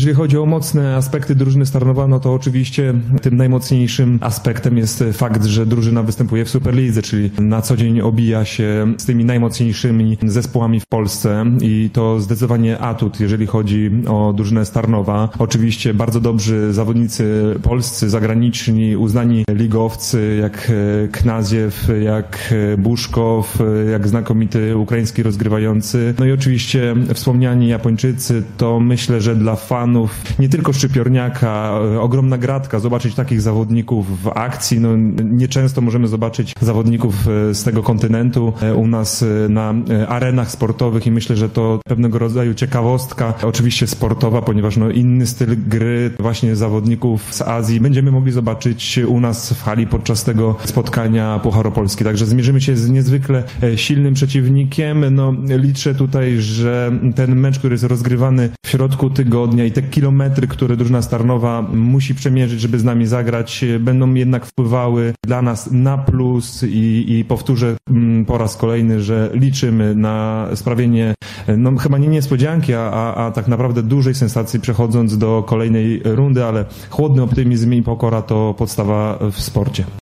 Jeżeli chodzi o mocne aspekty drużyny Tarnowa, no to oczywiście tym najmocniejszym aspektem jest fakt, że drużyna występuje w Superlidze, czyli na co dzień obija się z tymi najmocniejszymi zespołami w Polsce i to zdecydowanie atut, jeżeli chodzi o drużynę Tarnowa. Oczywiście bardzo dobrzy zawodnicy polscy, zagraniczni, uznani ligowcy, jak Knaziew, jak Buszkow, jak znakomity ukraiński rozgrywający. No i oczywiście wspomniani Japończycy, to myślę, że dla fanów nie tylko Szczypiorniaka, ogromna gratka zobaczyć takich zawodników w akcji. No, nieczęsto możemy zobaczyć zawodników z tego kontynentu u nas na arenach sportowych i myślę, że to pewnego rodzaju ciekawostka, oczywiście sportowa, ponieważ no, inny styl gry właśnie zawodników z Azji będziemy mogli zobaczyć u nas w hali podczas tego spotkania Pucharopolski. Także zmierzymy się z niezwykle silnym przeciwnikiem. No, liczę tutaj, że ten mecz, który jest rozgrywany w środku tygodnia i te kilometry, które drużyna Tarnowa musi przemierzyć, żeby z nami zagrać, będą jednak wpływały dla nas na plus i powtórzę po raz kolejny, że liczymy na sprawienie, no chyba nie niespodzianki, a tak naprawdę dużej sensacji przechodząc do kolejnej rundy, ale chłodny optymizm i pokora to podstawa w sporcie.